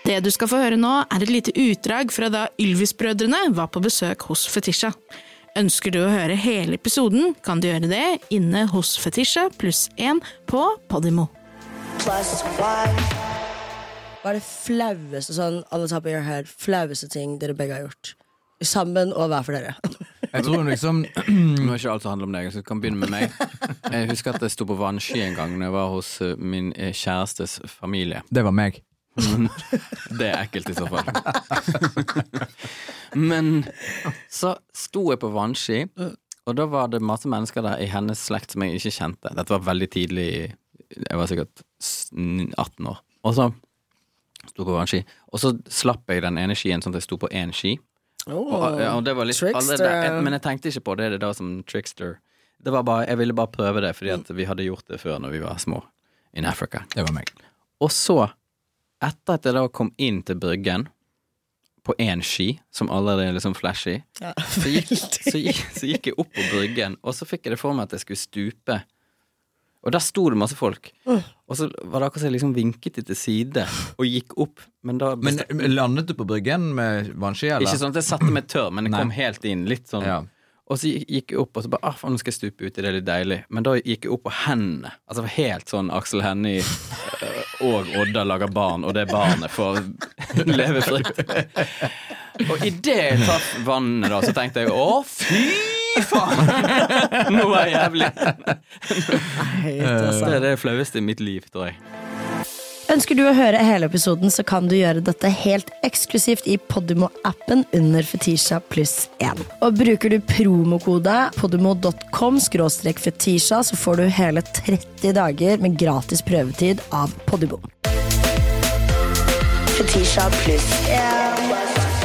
Det du skal få høre nå et lite utdrag fra da Ylvis-brødrene var på besøk hos Fetisha. Ønsker du å høre hele episoden, kan du gjøre det inne hos Fetisha +1 på Podimo. Hva det flaueste, sånn, on the top of your head, flaueste ting dere begge har gjort? Sammen og hver for dere. Jeg tror liksom Nå er ikke alt som handler om deg, så jeg kan begynne med meg. Jeg husker at jeg stod på vannski en gang når jeg var hos min kjærestes familie. Det var meg. Det ekkelt i så fall. Men så sto jeg på vannski, og da var det masse mennesker der i hennes slekt som jeg ikke kjente. Dette var veldig tidlig, jeg var sikkert 18 år. Og så sto jeg på vannski, og så slapp jeg den ene skien sånn at jeg sto på en ski. Og det var litt trickster. Men jeg tenkte ikke på det da som trickster. Det var bare, jeg ville bare prøve det, fordi at vi hadde gjort det før når vi var små in Africa. Det var meg. Og så, etter at jeg da kom inn til bryggen på en ski, som allerede er liksom flashy, så gikk jeg opp på bryggen, og så fikk jeg det for meg at jeg skulle stupe. Og der sto det masse folk. Og så var det akkurat så jeg liksom vinket til side og gikk opp. Men landet du på bryggen med vannski, eller? Ikke sånn at jeg satte meg tørr, men jeg kom helt inn, litt sånn. Ja. Og så gikk jeg opp, og så bare, nå skal jeg stupe ut i det litt deilig. Men da gikk jeg opp på hendene. Altså helt sånn Aksel Hennie og Odda lager barn, og det barnet får leve fritt. Og i det jeg traff vannet da, så tenkte jeg, fy faen! Nå er jeg jævlig. Det er det flaueste i mitt liv, tror jeg. Ønsker du å høre hele episoden, så kan du gjøre dette helt eksklusivt i Podimo-appen under Fetisha +1. Og bruker du promokode podimo.com/fetisha, så får du hele 30 dager med gratis prøvetid av Podimo. Fetisha +1.